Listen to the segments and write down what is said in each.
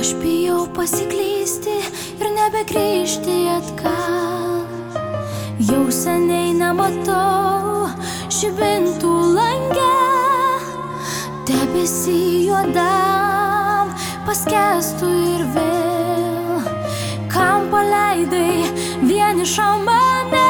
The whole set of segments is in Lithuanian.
Aš bijau pasiklysti ir nebegrįžti atgal. Jau seniai nematau žibintų lange, debesį juodam paskęstu ir vėl. Kam paleidai vienišą mane?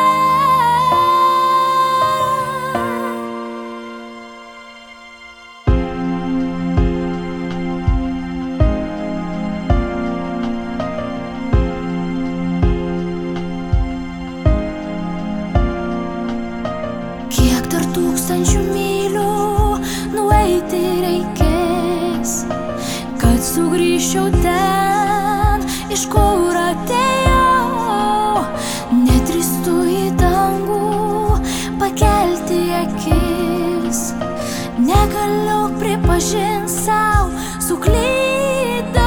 Kiek dar tūkstančių mylių nueiti reikės, kad sugrįžčiau ten, iš kur atėjau. Nedrįstu į dangų pakelti akis, negaliu pripažinti sau, suklydau.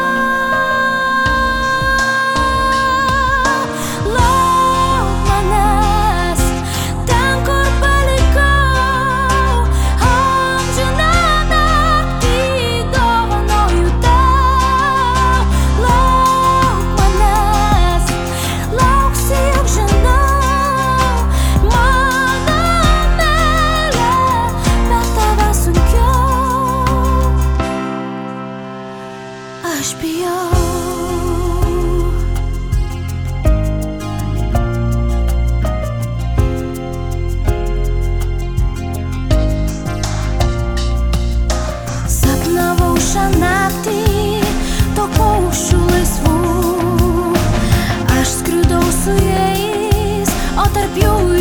Lauk manęs ten, kur palikau, amžiną naktį dovanoju tau. Lauk manęs, lauksi, juk žinau, mano meile, bet tave sunkiau. Aš bijau. Sapnavau šią naktį daug paukščių laisvų. Aš skridau su jais, o tarp jų